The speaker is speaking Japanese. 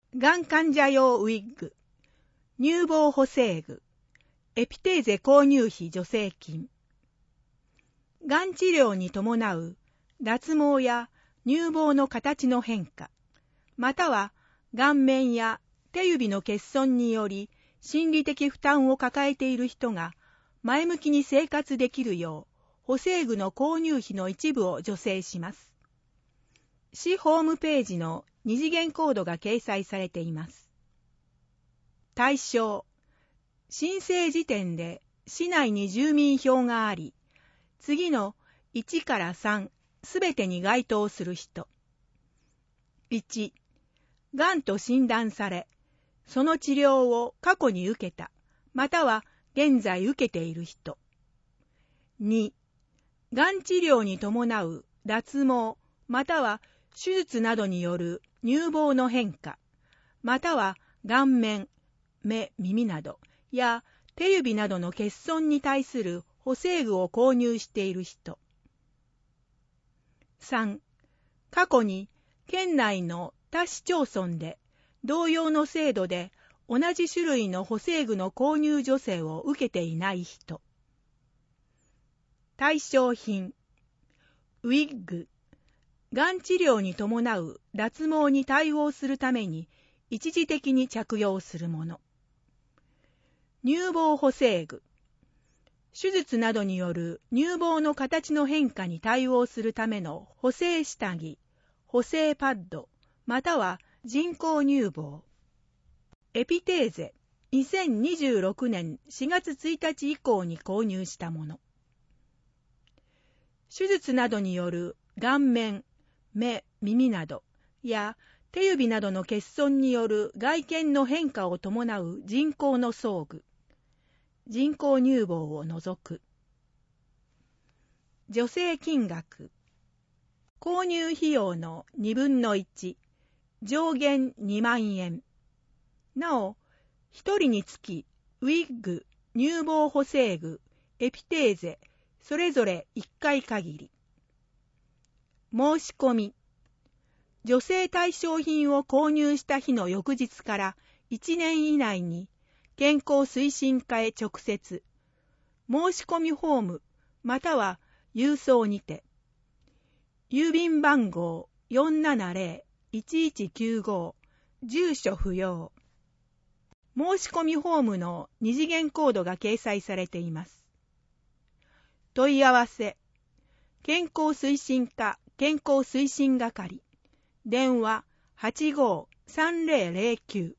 がん患者用ウィッグ、乳房補正具、エピテーゼ購入費助成金。がん治療に伴う脱毛や乳房の形の変化、または顔面や手指の欠損により心理的負担を抱えている人が前向きに生活できるよう補正具の購入費の一部を助成します。市ホームページの二次元コードが掲載されています。対象、申請時点で市内に住民票があり、次の1から3すべてに該当する人。1、がんと診断され、その治療を過去に受けた、または現在受けている人。2、がん治療に伴う脱毛、または手術などによる乳房の変化、または顔面、目、耳などや手指などの欠損に対する補正具を購入している人。3、過去に県内の他市町村で同様の制度で同じ種類の補正具の購入助成を受けていない人。対象品、ウィッグ、がん治療に伴う脱毛に対応するために一時的に着用するもの。乳房補正具、手術などによる乳房の形の変化に対応するための補正下着、補正パッド、または人工乳房。エピテーゼ、2026年4月1日以降に購入したもの。手術などによる顔面、目、耳などや手指などの欠損による外見の変化を伴う人工の装具、人工乳房を除く。助成金額、購入費用の2分の1、上限2万円。なお、1人につきウィッグ、乳房補正具、エピテーゼ、それぞれ1回限り。申し込み、助成対象品を購入した日の翌日から1年以内に健康推進課へ直接、申し込みフォームまたは郵送にて、郵便番号 470-1195、住所不要。申し込みフォームの二次元コードが掲載されています。問い合わせ、健康推進課健康推進係、電話 85-3009